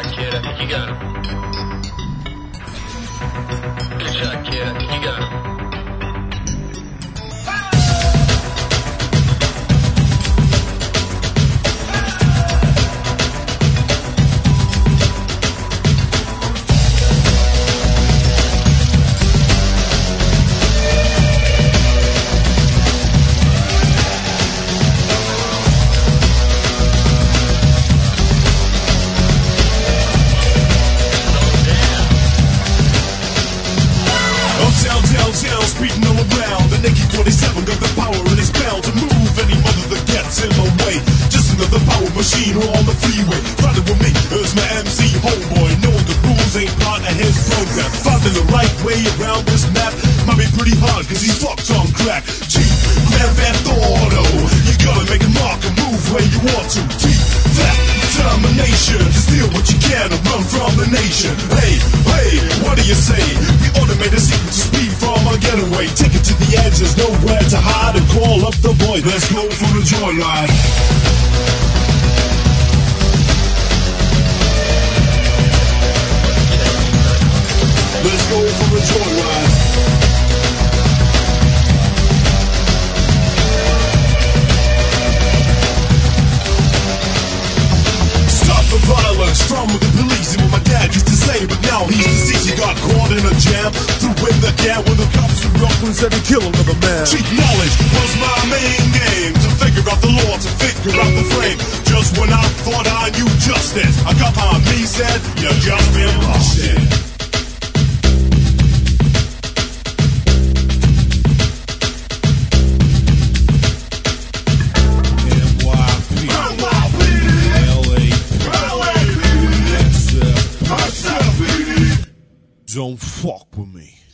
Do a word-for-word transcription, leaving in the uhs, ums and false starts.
shot, kid. I think you got him. Good shot, kid. I think you got him. Speeding all around, the Nike forty-seven got the power in his bell to move any mother that gets in my way. Just another power machine on the freeway. Riding with me is my M C homeboy. Knowing the rules ain't part of his program. Finding the right way around this map might be pretty hard cause he's fucked on crack. Chief, Grand Theft Auto, you gotta make a mark and move where you want to. Deep, that determination to steal what you can and run from the nation. Hey, hey, what do you say? We automate a secret to speed from a getaway. Take it to the edge, there's nowhere to hide, and call up the boys. Let's go for the joyride. Let's go for a joyride. Stop the violence from the police, and what my dad used to say, but now he's deceased. He got caught in a jam, threw in the can when the cops were up and said he killed another man. Cheap knowledge was my main game, to figure out the law, to figure out the frame. Just when I thought I knew justice, I got behind me, said, you just been busted. Don't fuck with me.